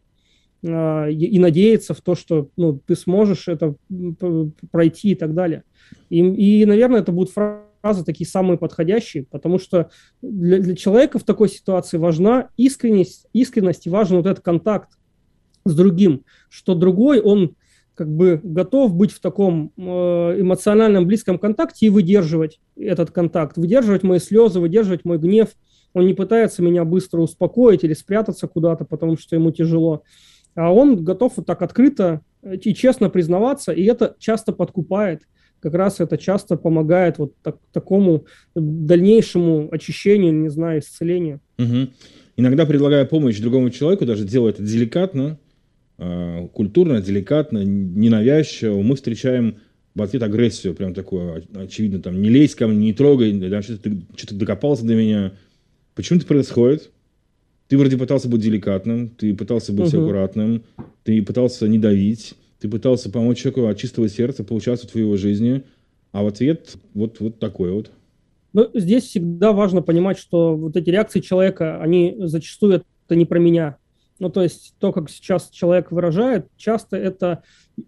и надеяться в то, что ты сможешь это пройти и так далее. И, наверное, это будут фразы такие самые подходящие, потому что для человека в такой ситуации важна искренность и важен вот этот контакт с другим, что другой, он как бы готов быть в таком эмоциональном близком контакте и выдерживать этот контакт, выдерживать мои слезы, выдерживать мой гнев, Он не пытается меня быстро успокоить или спрятаться куда-то, потому что ему тяжело. А он готов вот так открыто и честно признаваться, и это часто подкупает. Как раз это часто помогает вот такому дальнейшему очищению, не знаю, исцелению. Угу. Иногда, предлагая помощь другому человеку, даже делая это деликатно, культурно, деликатно, ненавязчиво, мы встречаем в ответ агрессию, прям такую, очевидно, там, не лезь ко мне, не трогай, да, что-то докопался до меня. Почему это происходит? Ты вроде пытался быть деликатным, ты пытался быть аккуратным, ты пытался не давить, ты пытался помочь человеку от чистого сердца поучаствовать в его жизни, а в ответ вот такой вот. Но здесь всегда важно понимать, что вот эти реакции человека, они зачастую это не про меня. Ну, то есть то, как сейчас человек выражает, часто это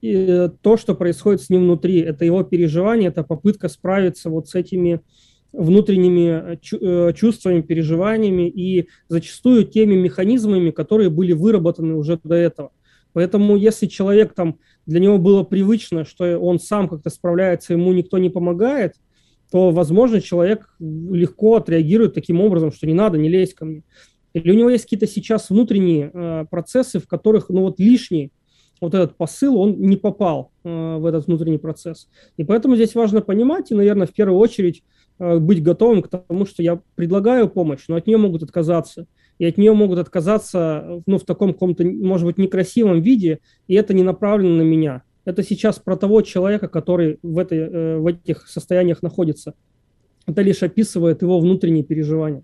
то, что происходит с ним внутри. Это его переживание, это попытка справиться вот с этими внутренними чувствами, переживаниями и зачастую теми механизмами, которые были выработаны уже до этого. Поэтому если человек там, для него было привычно, что он сам как-то справляется, ему никто не помогает, то, возможно, человек легко отреагирует таким образом, что не надо, не лезь ко мне. Или у него есть какие-то сейчас внутренние процессы, в которых, ну вот лишний вот этот посыл, он не попал в этот внутренний процесс. И поэтому здесь важно понимать и, наверное, в первую очередь быть готовым к тому, что я предлагаю помощь, но от нее могут отказаться. И от нее могут отказаться, ну, в таком каком-то, может быть, некрасивом виде, и это не направлено на меня. Это сейчас про того человека, который в этих состояниях находится. Это лишь описывает его внутренние переживания.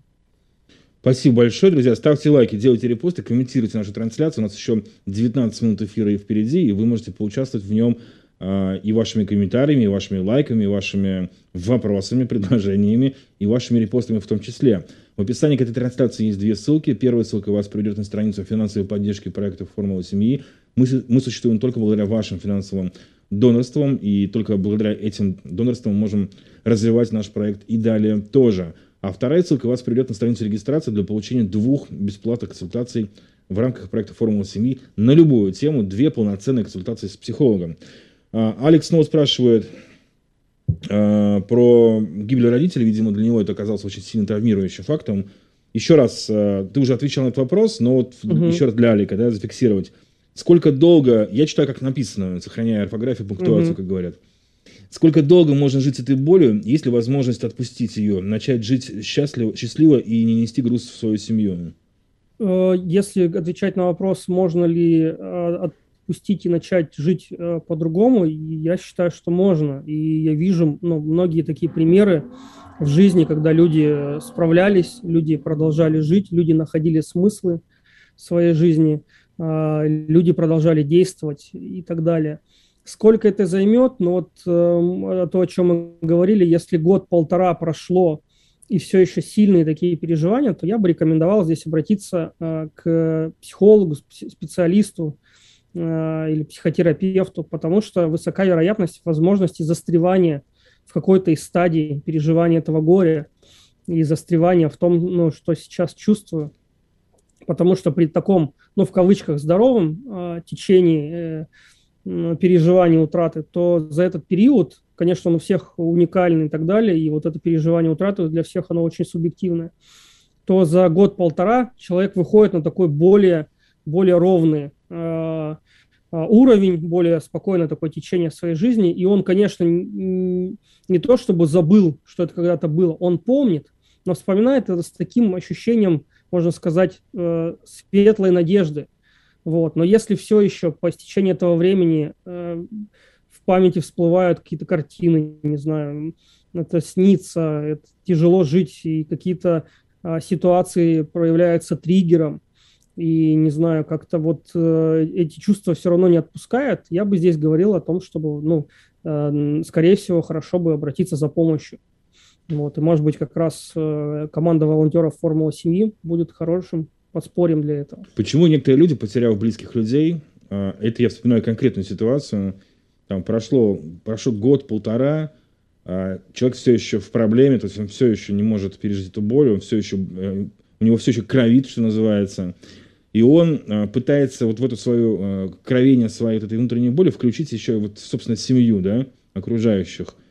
Спасибо большое, друзья. Ставьте лайки, делайте репосты, комментируйте нашу трансляцию. У нас еще 19 минут эфира и впереди, и вы можете поучаствовать в нем и вашими комментариями, и вашими лайками, и вашими вопросами, предложениями, и вашими репостами в том числе. В описании к этой трансляции есть две ссылки. Первая ссылка вас приведет на страницу финансовой поддержки проекта «Формула семьи». Мы существуем только благодаря вашим финансовым донорствам, и только благодаря этим донорствам мы можем развивать наш проект и далее тоже. А вторая ссылка вас приведет на страницу регистрации для получения 2 бесплатных консультаций в рамках проекта «Формула семьи» на любую тему, 2 полноценные консультации с психологом. Алекс снова спрашивает про гибель родителей. Видимо, для него это оказалось очень сильно травмирующим фактом. Еще раз, ты уже отвечал на этот вопрос, но вот еще раз для Алика, да, зафиксировать. Сколько долго, я читаю, как написано, сохраняя орфографию, пунктуацию, как говорят. Сколько долго можно жить с этой болью, есть ли возможность отпустить ее, начать жить счастливо и не нести груз в свою семью? Если отвечать на вопрос, можно ли отпустить и начать жить по-другому, я считаю, что можно. И я вижу многие такие примеры в жизни, когда люди справлялись, люди продолжали жить, люди находили смыслы в своей жизни, люди продолжали действовать и так далее. Сколько это займет? Ну вот то, о чем мы говорили, если год-полтора прошло и все еще сильные такие переживания, то я бы рекомендовал здесь обратиться к психологу, специалисту или психотерапевту, потому что высока вероятность возможности застревания в какой-то из стадий переживания этого горя и застревания в том, что сейчас чувствую. Потому что при таком, в кавычках, здоровом течении переживания утраты, то за этот период, конечно, он у всех уникальный и так далее, и вот это переживание утраты для всех оно очень субъективное, то за год-полтора человек выходит на такой более ровный уровень, более спокойное такое течение своей жизни, и он, конечно, не то чтобы забыл, что это когда-то было, он помнит, но вспоминает это с таким ощущением, можно сказать, светлой надежды. Вот. Но если все еще по истечении этого времени в памяти всплывают какие-то картины, не знаю, это снится, это тяжело жить, и какие-то ситуации проявляются триггером, и, не знаю, как-то вот эти чувства все равно не отпускают, я бы здесь говорил о том, чтобы, скорее всего, хорошо бы обратиться за помощью. Вот. И, может быть, как раз команда волонтеров «Формула семьи» будет хорошим подспорьем для этого. Почему некоторые люди, потеряв близких людей, это я вспоминаю конкретную ситуацию, там прошел год-полтора, человек все еще в проблеме, то есть он все еще не может пережить эту боль, у него все еще кровит, что называется, и он пытается вот в эту свою кровение своей вот этой внутренней боли включить еще вот, собственно, семью, да, окружающих.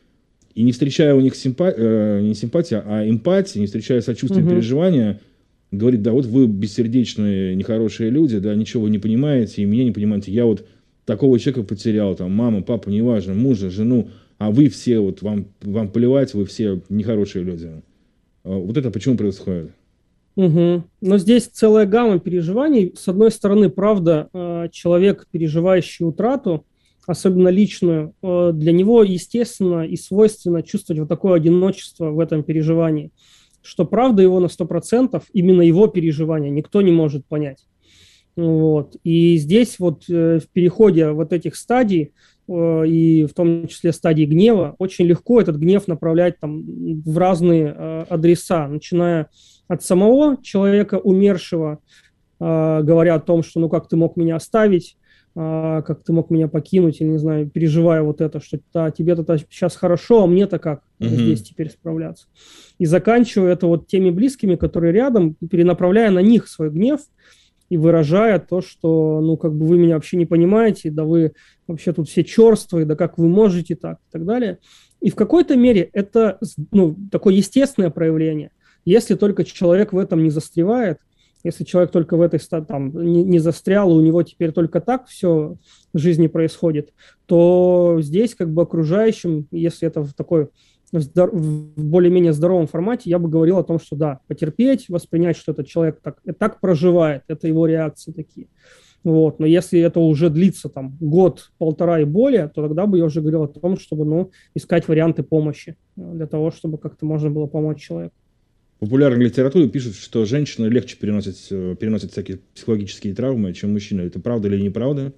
и не встречая у них не симпатия, а эмпатии, не встречая сочувствия, переживания, говорит, да вот вы бессердечные, нехорошие люди, да, ничего вы не понимаете, и меня не понимаете, я вот такого человека потерял, там, мама, папа, неважно, мужа, жену, а вы все, вот вам плевать, вы все нехорошие люди. Вот это почему происходит? Но здесь целая гамма переживаний. С одной стороны, правда, человек, переживающий утрату, особенно личную, для него естественно и свойственно чувствовать вот такое одиночество в этом переживании, что правда его на 100%, именно его переживания никто не может понять. Вот. И здесь вот в переходе вот этих стадий, и в том числе стадии гнева, очень легко этот гнев направлять там в разные адреса, начиная от самого человека умершего, говоря о том, что ну как ты мог меня оставить, как ты мог меня покинуть, или не знаю, переживая вот это, что да, тебе-то сейчас хорошо, а мне-то как здесь теперь справляться. И заканчивая это вот теми близкими, которые рядом, перенаправляя на них свой гнев, и выражая то, что, ну, как бы вы меня вообще не понимаете, да вы вообще тут все черствые, да как вы можете так, и так далее. И в какой-то мере это, ну, такое естественное проявление. Если только человек в этом не застревает, если человек только в этой там не застрял, и у него теперь только так все в жизни происходит, то здесь как бы окружающим, если это в такой в более-менее здоровом формате, я бы говорил о том, что да, потерпеть, воспринять, что этот человек так проживает, это его реакции такие. Вот. Но если это уже длится там год, полтора и более, то тогда бы я уже говорил о том, чтобы ну, искать варианты помощи для того, чтобы как-то можно было помочь человеку. В популярной литературе пишут, что женщины легче переносят всякие психологические травмы, чем мужчины. Это правда или неправда?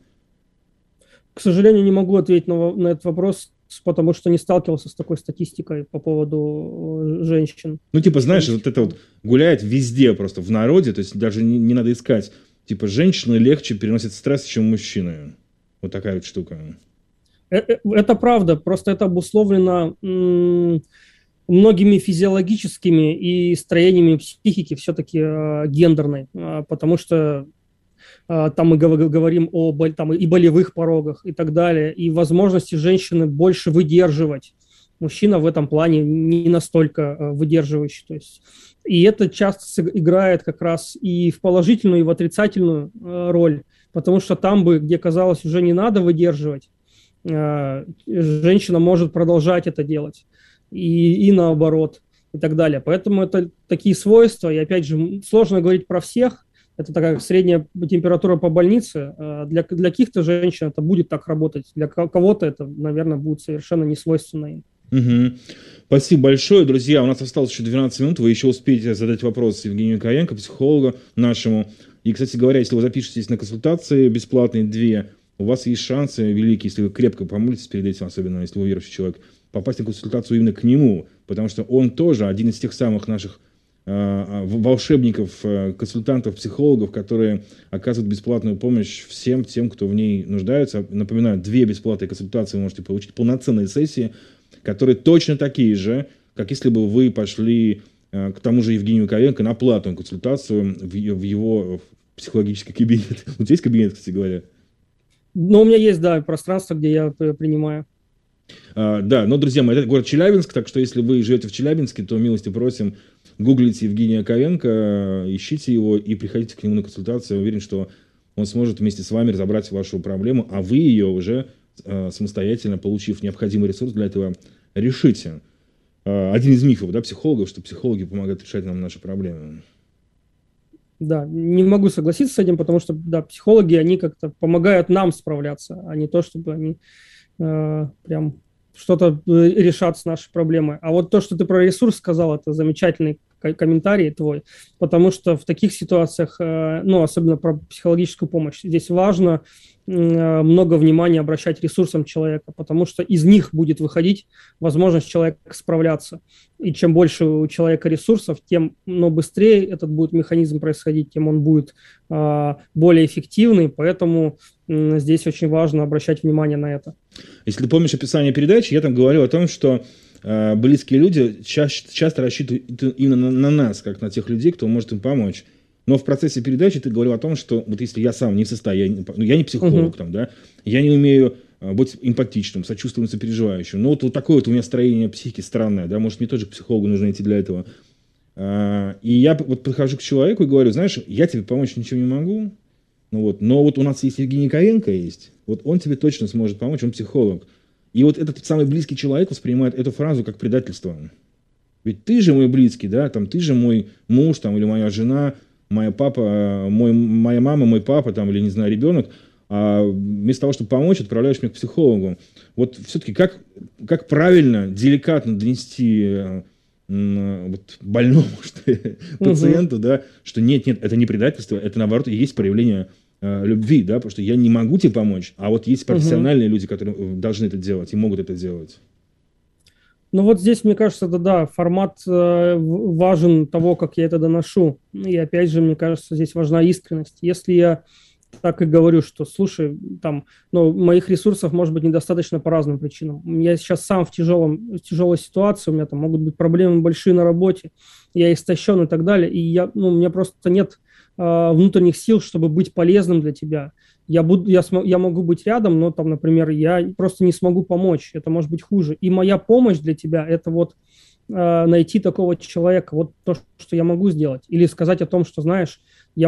К сожалению, не могу ответить на этот вопрос, потому что не сталкивался с такой статистикой по поводу женщин. Ну, типа, знаешь, вот это вот гуляет везде просто в народе, то есть даже не надо искать. Типа, женщины легче переносят стресс, чем мужчины. Вот такая вот штука. Это правда, просто это обусловлено многими физиологическими и строениями психики все-таки гендерной, потому что там мы говорим о там, и болевых порогах и так далее, и возможности женщины больше выдерживать. Мужчина в этом плане не настолько выдерживающий. То есть, и это часто играет как раз и в положительную, и в отрицательную роль, потому что там бы, где казалось уже не надо выдерживать, женщина может продолжать это делать. И наоборот, и так далее. Поэтому это такие свойства, и опять же, сложно говорить про всех, это такая средняя температура по больнице, для каких-то женщин это будет так работать, для кого-то это, наверное, будет совершенно не свойственно им. Угу. Спасибо большое, друзья, у нас осталось еще 12 минут, вы еще успеете задать вопрос Евгению Яковенко, психологу нашему, и, кстати говоря, если вы запишетесь на консультации бесплатные 2, у вас есть шансы великие, если вы крепко помолитесь перед этим, особенно если вы верующий человек, попасть на консультацию именно к нему, потому что он тоже один из тех самых наших волшебников, консультантов, психологов, которые оказывают бесплатную помощь всем тем, кто в ней нуждается. Напоминаю, 2 бесплатные консультации вы можете получить, полноценные сессии, которые точно такие же, как если бы вы пошли к тому же Евгению Яковенко на платную консультацию в его психологический кабинет. Вот здесь кабинет, кстати говоря. Ну, у меня есть, да, пространство, где я принимаю. Да, но, друзья мои, это город Челябинск, так что если вы живете в Челябинске, то милости просим, гуглите Евгения Яковенко, ищите его и приходите к нему на консультацию. Я уверен, что он сможет вместе с вами разобрать вашу проблему, а вы ее уже самостоятельно, получив необходимый ресурс для этого, решите. Один из мифов, да, психологов, что психологи помогают решать нам наши проблемы. Да, не могу согласиться с этим, потому что, да, психологи, они как-то помогают нам справляться, а не то, чтобы они прям что-то решат с нашей проблемой. А вот то, что ты про ресурс сказал, это замечательный комментарий твой, потому что в таких ситуациях, ну, особенно про психологическую помощь, здесь важно много внимания обращать ресурсам человека, потому что из них будет выходить возможность человека справляться. И чем больше у человека ресурсов, тем быстрее этот будет механизм происходить, тем он будет более эффективный, поэтому здесь очень важно обращать внимание на это. Если ты помнишь описание передачи, я там говорил о том, что близкие люди часто рассчитывают именно на нас, как на тех людей, кто может им помочь. Но в процессе передачи ты говорил о том, что вот если я сам не в состоянии, я не психолог, там, да, я не умею быть эмпатичным, сочувственным, сопереживающим. Но вот такое вот у меня строение психики странное, да, может, мне тоже к психологу нужно идти для этого. И я вот подхожу к человеку и говорю, знаешь, я тебе помочь ничем не могу, но вот у нас есть Евгений Ковенко есть, вот он тебе точно сможет помочь, он психолог. И вот этот самый близкий человек воспринимает эту фразу как предательство. Ведь ты же мой близкий, да, там, ты же мой муж, там, или моя жена, моя моя мама, мой папа, там, или, не знаю, ребенок, а вместо того, чтобы помочь, отправляешь меня к психологу. Вот все-таки как правильно, деликатно донести вот больному пациенту, да, что нет, это не предательство, это наоборот и есть проявление любви, да, потому что я не могу тебе помочь, а вот есть профессиональные люди, которые должны это делать и могут это делать. Ну вот здесь, мне кажется, да, формат важен того, как я это доношу. И опять же, мне кажется, здесь важна искренность. Если я так и говорю, что, слушай, там, моих ресурсов может быть недостаточно по разным причинам. Я сейчас сам в тяжелой ситуации, у меня там могут быть проблемы большие на работе, я истощен и так далее, и у меня просто нет внутренних сил, чтобы быть полезным для тебя. Я могу быть рядом, но там, например, я просто не смогу помочь, это может быть хуже. И моя помощь для тебя – это вот найти такого человека, вот то, что я могу сделать. Или сказать о том, что, знаешь, я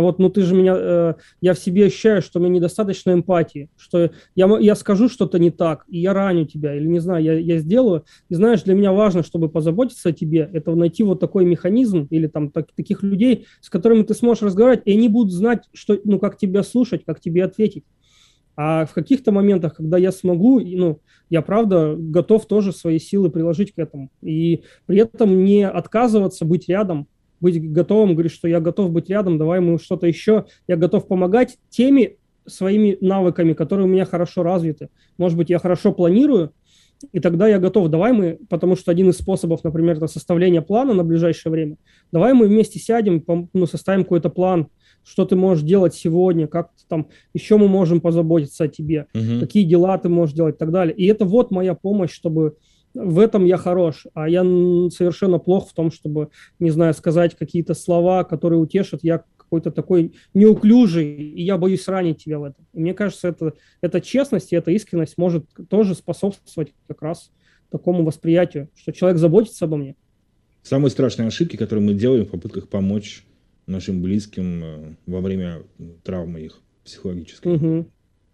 в себе ощущаю, что у меня недостаточно эмпатии, что я скажу что-то не так, и я раню тебя, или не знаю, я сделаю. И знаешь, для меня важно, чтобы позаботиться о тебе, это найти вот такой механизм, или там таких людей, с которыми ты сможешь разговаривать, и они будут знать, что, как тебя слушать, как тебе ответить. А в каких-то моментах, когда я смогу, я правда готов тоже свои силы приложить к этому. И при этом не отказываться быть рядом, быть готовым, говорить, что я готов быть рядом, давай мы что-то еще. Я готов помогать теми своими навыками, которые у меня хорошо развиты. Может быть, я хорошо планирую, и тогда я готов. Давай мы, потому что один из способов, например, это составление плана на ближайшее время. Давай мы вместе сядем, составим какой-то план, что ты можешь делать сегодня, как там еще мы можем позаботиться о тебе, какие дела ты можешь делать и так далее. И это вот моя помощь, чтобы в этом я хорош, а я совершенно плох в том, чтобы, не знаю, сказать какие-то слова, которые утешат. Я какой-то такой неуклюжий, и я боюсь ранить тебя в этом. И мне кажется, эта честность и эта искренность может тоже способствовать как раз такому восприятию, что человек заботится обо мне. Самые страшные ошибки, которые мы делаем в попытках помочь нашим близким во время травмы их психологической.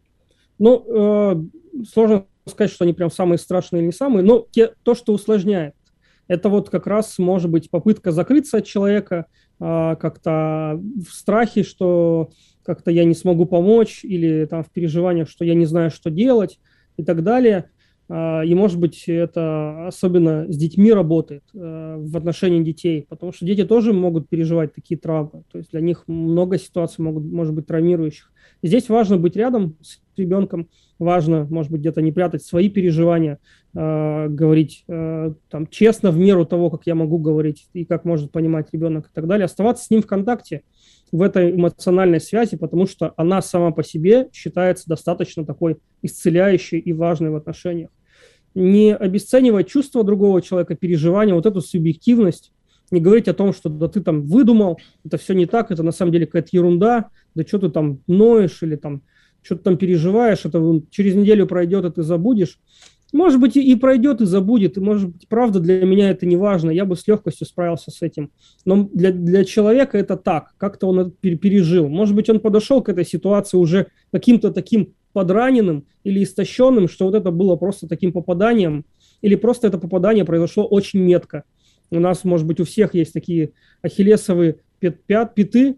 Сложно сказать, что они прям самые страшные или не самые, но то, что усложняет, это вот как раз может быть попытка закрыться от человека, как-то в страхе, что как-то я не смогу помочь, или там в переживаниях, что я не знаю, что делать и так далее. И, может быть, это особенно с детьми работает, в отношении детей, потому что дети тоже могут переживать такие травмы. То есть для них много ситуаций может быть травмирующих. И здесь важно быть рядом с ребенком, важно, может быть, где-то не прятать свои переживания, говорить там, честно в меру того, как я могу говорить и как может понимать ребенок и так далее, оставаться с ним в контакте, в этой эмоциональной связи, потому что она сама по себе считается достаточно такой исцеляющей и важной в отношениях. Не обесценивать чувства другого человека, переживания, вот эту субъективность, не говорить о том, что да ты там выдумал, это все не так, это на самом деле какая-то ерунда, да что ты там ноешь или там что-то там переживаешь, это через неделю пройдет, и ты забудешь. Может быть, и пройдет, и забудет, и, может быть, правда, для меня это не важно, я бы с легкостью справился с этим. Но для человека это так, как-то он это пережил. Может быть, он подошел к этой ситуации уже каким-то таким подраненным или истощенным, что вот это было просто таким попаданием, или просто это попадание произошло очень метко. У нас, может быть, у всех есть такие ахиллесовые пяты,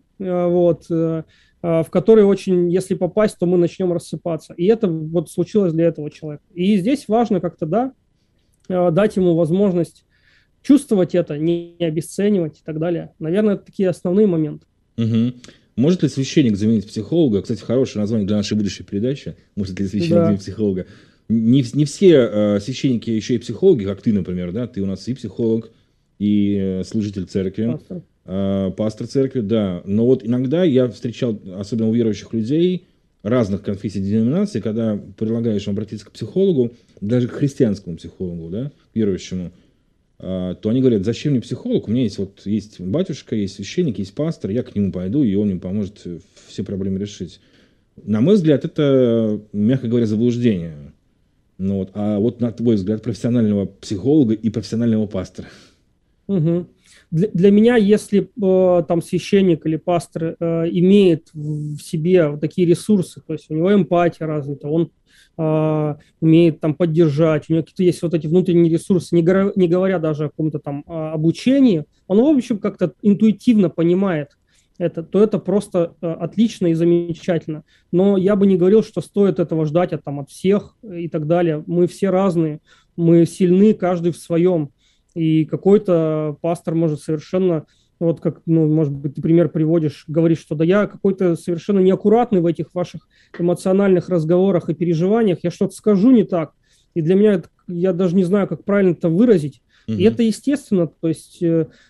в которые очень, если попасть, то мы начнем рассыпаться. И это вот случилось для этого человека. И здесь важно как-то, дать ему возможность чувствовать это, не обесценивать и так далее. Наверное, это такие основные моменты. Может ли священник заменить психолога? Кстати, хорошее название для нашей будущей передачи. Может ли священник заменить психолога? Не все священники еще и психологи, как ты, например, да? Ты у нас и психолог, и служитель церкви. Пастор церкви, да. Но вот иногда я встречал, особенно у верующих людей, разных конфессий и деноминаций, когда предлагаешь им обратиться к психологу, даже к христианскому психологу, да, верующему, то они говорят, зачем мне психолог? У меня есть батюшка, есть священник, есть пастор, я к нему пойду, и он мне поможет все проблемы решить. На мой взгляд, это, мягко говоря, заблуждение. Ну, вот. А вот на твой взгляд профессионального психолога и профессионального пастора? Мгм. Для меня, если там священник или пастор имеет в себе вот такие ресурсы, то есть у него эмпатия развита, он умеет там поддержать, у него какие-то есть вот эти внутренние ресурсы, не говоря даже о каком-то там обучении, он, в общем, как-то интуитивно понимает это, то это просто отлично и замечательно. Но я бы не говорил, что стоит этого ждать от всех и так далее. Мы все разные, мы сильны, каждый в своем. И какой-то пастор может совершенно, вот как, ну, может быть, ты пример приводишь, говоришь, что да я какой-то совершенно неаккуратный в этих ваших эмоциональных разговорах и переживаниях, я что-то скажу не так. И для меня я даже не знаю, как правильно это выразить. И это естественно, то есть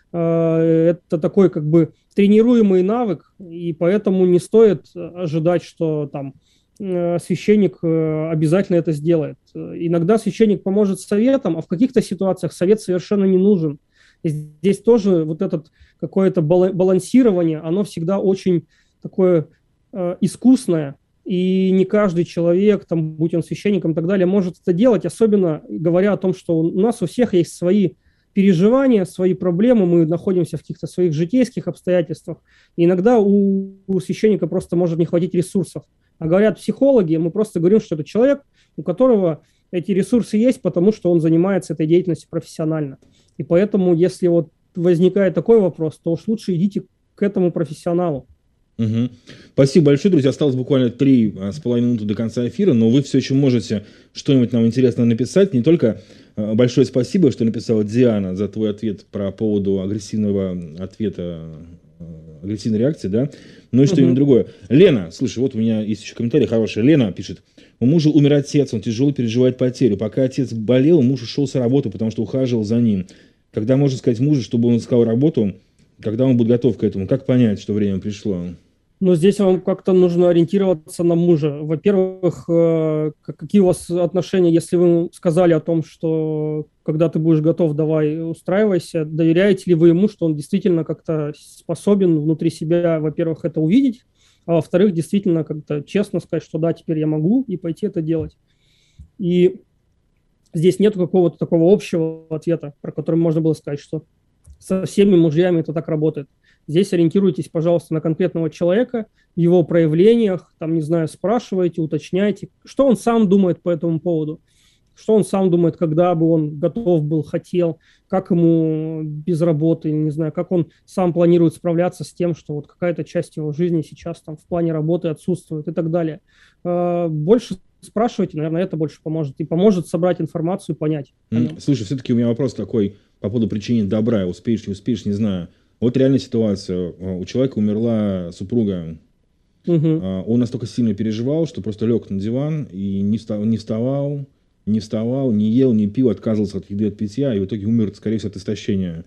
это такой как бы тренируемый навык, и поэтому не стоит ожидать, что там священник обязательно это сделает. Иногда священник поможет советом, а в каких-то ситуациях совет совершенно не нужен. И здесь тоже вот это какое-то балансирование, оно всегда очень такое искусное, и не каждый человек, там, будь он священником и так далее, может это делать, особенно говоря о том, что у нас у всех есть свои переживания, свои проблемы, мы находимся в каких-то своих житейских обстоятельствах. И иногда у священника просто может не хватить ресурсов. А говорят психологи, мы просто говорим, что это человек, у которого эти ресурсы есть, потому что он занимается этой деятельностью профессионально. И поэтому, если вот возникает такой вопрос, то уж лучше идите к этому профессионалу. Угу. Спасибо большое, друзья. Осталось буквально 3,5 минуты до конца эфира, но вы все еще можете что-нибудь нам интересное написать. Не только большое спасибо, что написала Диана за твой ответ по поводу агрессивного ответа, агрессивной реакции, да, но и что-нибудь другое. Лена, слушай, вот у меня есть еще комментарий хороший. Лена пишет: у мужа умер отец, он тяжело переживает потерю. Пока отец болел, муж ушел с работы, потому что ухаживал за ним. Когда можно сказать мужу, чтобы он искал работу, когда он будет готов к этому? Как понять, что время пришло? Но здесь вам как-то нужно ориентироваться на мужа. Во-первых, какие у вас отношения, если вы ему сказали о том, что когда ты будешь готов, давай устраивайся, доверяете ли вы ему, что он действительно как-то способен внутри себя, во-первых, это увидеть, а во-вторых, действительно как-то честно сказать, что да, теперь я могу, и пойти это делать. И здесь нет какого-то такого общего ответа, про который можно было сказать, что со всеми мужьями это так работает. Здесь ориентируйтесь, пожалуйста, на конкретного человека, в его проявлениях, там, не знаю, спрашивайте, уточняйте, что он сам думает по этому поводу, что он сам думает, когда бы он готов был, хотел, как ему без работы, не знаю, как он сам планирует справляться с тем, что вот какая-то часть его жизни сейчас там в плане работы отсутствует и так далее. Больше спрашивайте, наверное, это больше поможет. И поможет собрать информацию, понять. Слушай, все-таки у меня вопрос такой по поводу причинения добра. Успеешь, не успеешь, не знаю. Вот реальная ситуация. У человека умерла супруга. Он настолько сильно переживал, что просто лег на диван и не вставал, не ел, не пил, отказывался от еды, от питья, и в итоге умер, скорее всего, от истощения.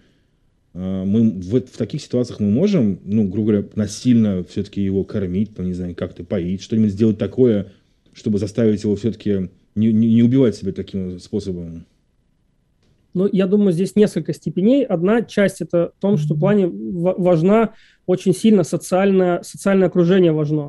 Мы в таких ситуациях мы можем, ну, грубо говоря, насильно все-таки его кормить, там, не знаю, как-то поить, что-нибудь сделать такое, чтобы заставить его все-таки не убивать себя таким способом? Ну, я думаю, здесь несколько степеней. Одна часть – это в том, что в плане важна очень сильно социальное окружение важно.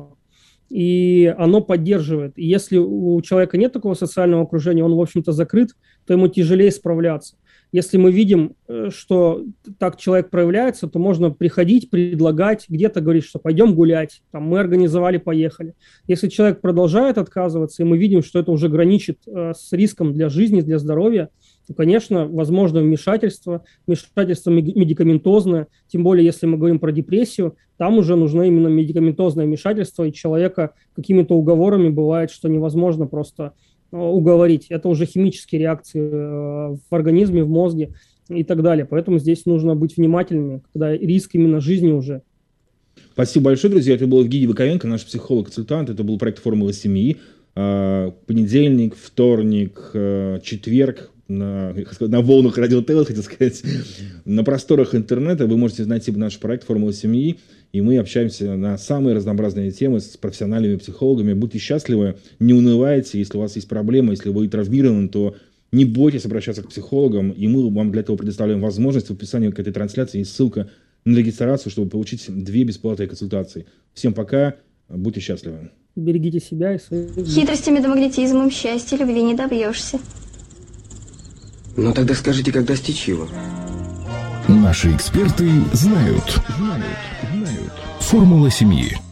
И оно поддерживает. И если у человека нет такого социального окружения, он, в общем-то, закрыт, то ему тяжелее справляться. Если мы видим, что так человек проявляется, то можно приходить, предлагать, где-то говорить, что пойдем гулять, там, мы организовали, поехали. Если человек продолжает отказываться, и мы видим, что это уже граничит с риском для жизни, для здоровья, то, конечно, возможно вмешательство медикаментозное, тем более, если мы говорим про депрессию, там уже нужно именно медикаментозное вмешательство, и человека какими-то уговорами бывает, что невозможно просто уговорить. Это уже химические реакции в организме, в мозге и так далее. Поэтому здесь нужно быть внимательными, когда риск именно жизни уже. Спасибо большое, друзья. Это был Евгений Воковенко, наш психолог-консультант. Это был проект «Формула семьи». Понедельник, вторник, четверг. На волнах Радио ТВ, хотел сказать, на просторах интернета вы можете найти наш проект «Формула семьи», и мы общаемся на самые разнообразные темы с профессиональными психологами. Будьте счастливы, не унывайте, если у вас есть проблемы, если вы травмированы, то не бойтесь обращаться к психологам, и мы вам для этого предоставляем возможность. В описании к этой трансляции есть ссылка на регистрацию, чтобы получить 2 бесплатные консультации. Всем пока, Будьте счастливы. Берегите себя и своих. Хитростями да магнетизмом счастья любви не добьешься. Ну тогда скажите, как достичь его? Наши эксперты знают. Формула семьи.